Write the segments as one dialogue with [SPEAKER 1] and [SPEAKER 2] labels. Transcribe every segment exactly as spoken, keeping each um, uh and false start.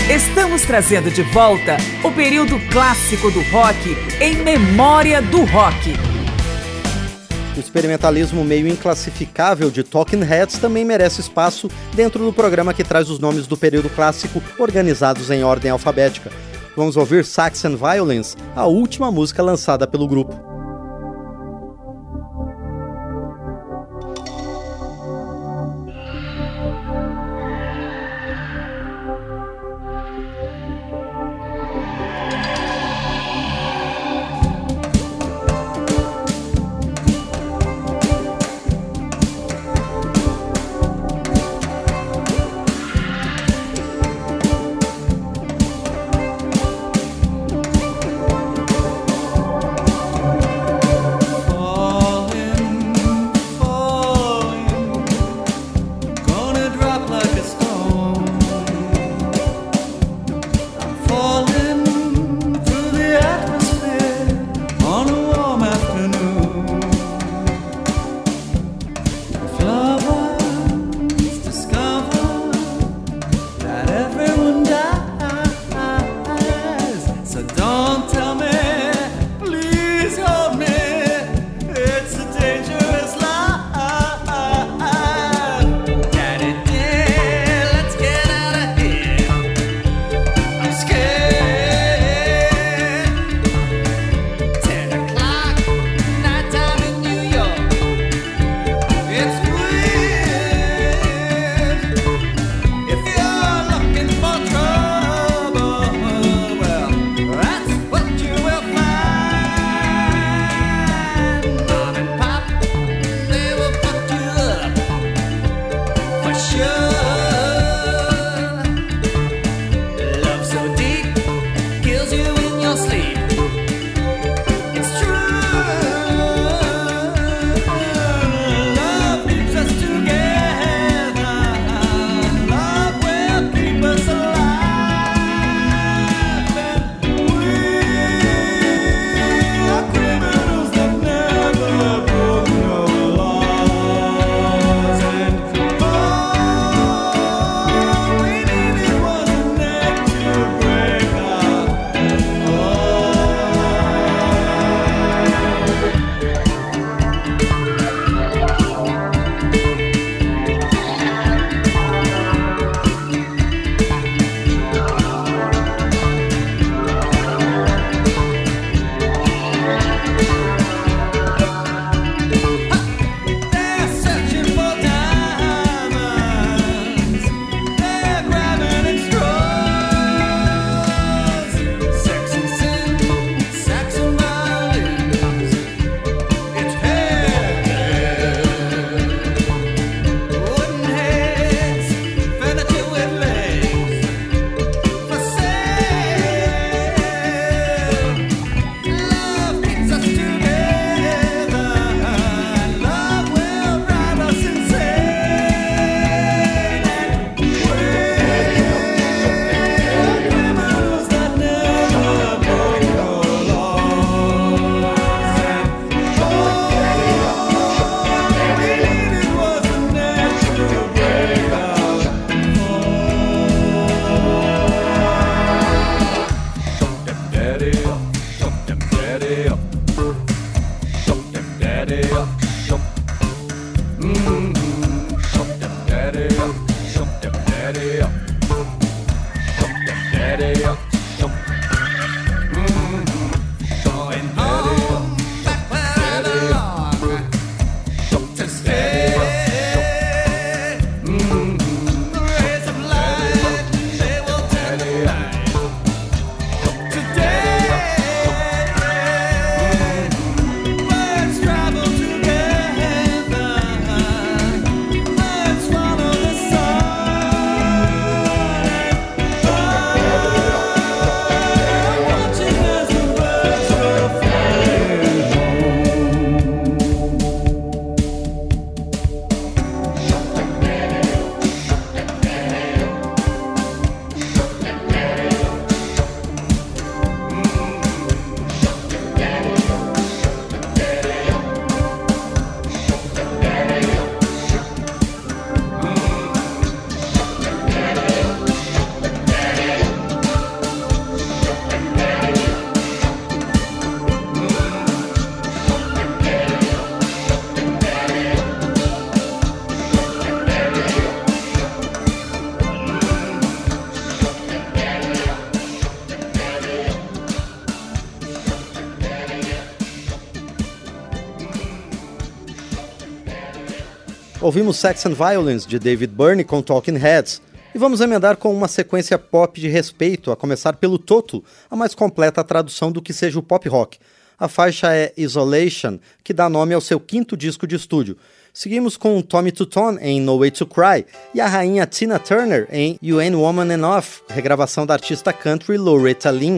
[SPEAKER 1] Estamos trazendo de volta o período clássico do rock em memória do rock.
[SPEAKER 2] O experimentalismo meio inclassificável de Talking Heads também merece espaço dentro do programa que traz os nomes do período clássico organizados em ordem alfabética. Vamos ouvir Saxon Violence, a última música lançada pelo grupo. Ouvimos Sex and Violence, de David Byrne, com Talking Heads. E vamos emendar com uma sequência pop de respeito, a começar pelo Toto, a mais completa tradução do que seja o pop rock. A faixa é Isolation, que dá nome ao seu quinto disco de estúdio. Seguimos com Tommy Tutone em No Way to Cry e a rainha Tina Turner em You Ain't Woman Enough, regravação da artista country Loretta Lynn.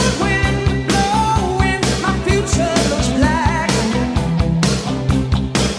[SPEAKER 3] Future looks black.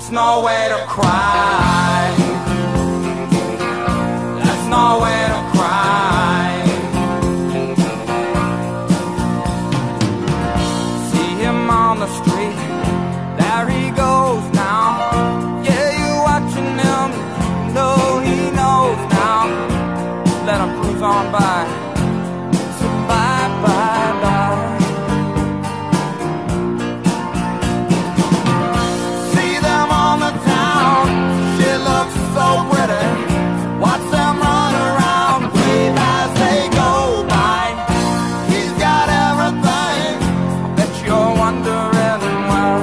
[SPEAKER 3] That's no way to cry. That's no way to cry. See him on the street, there he goes now. Yeah, you're watching him, you know he knows now. Let him cruise on by. So bye, bye, bye. So pretty, watch them run around, wave as they go by. He's got everything, I bet you're wondering why.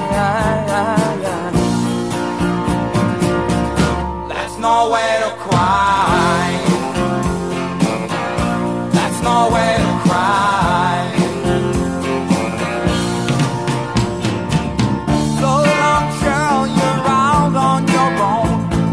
[SPEAKER 3] That's no way to cry. That's no way to cry. So long, Cheryl, you're out on your own.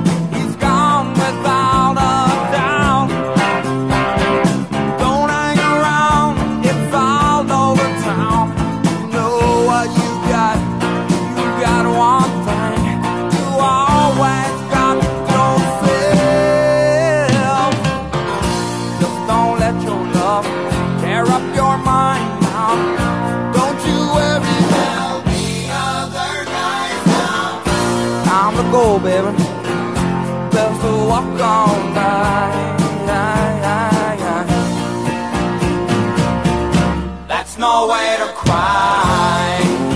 [SPEAKER 3] Go, baby, let's walk on by. That's no way to cry.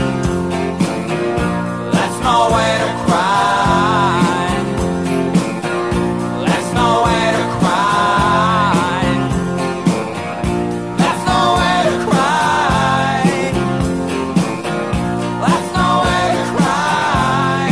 [SPEAKER 3] That's no way to cry. That's no way to cry. That's no way to cry. That's no way to cry.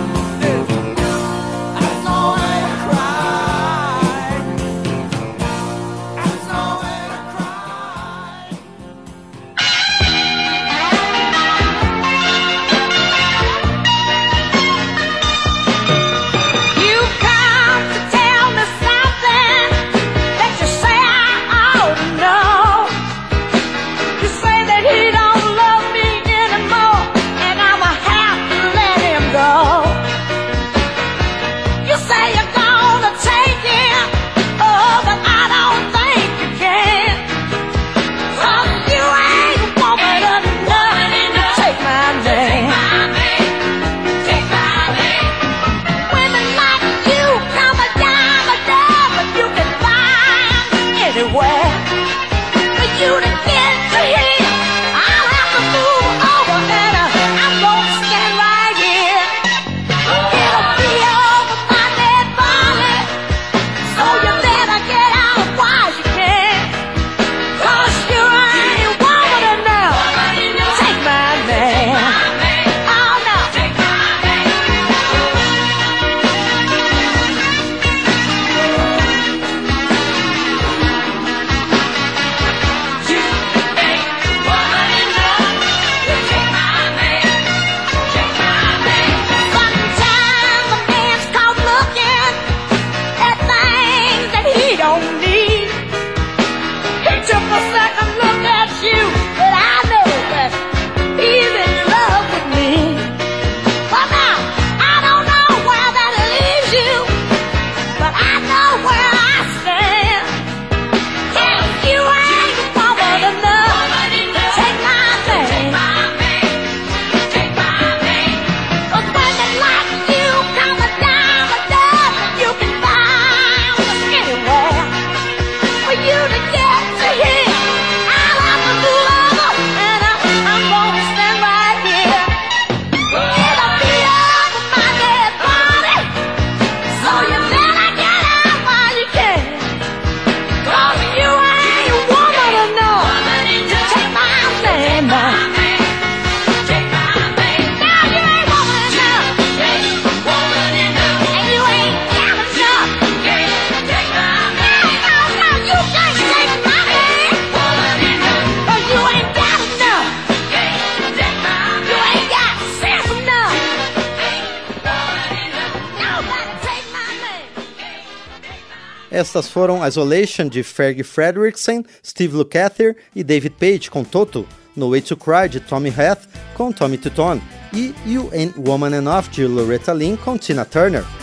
[SPEAKER 2] Estas foram Isolation de Fergie Frederiksen, Steve Lukather e David Page com Toto, No Way to Cry, de Tommy Hath, com Tommy Tutone, e You Ain't Woman Enough, de Loretta Lynn, com Tina Turner.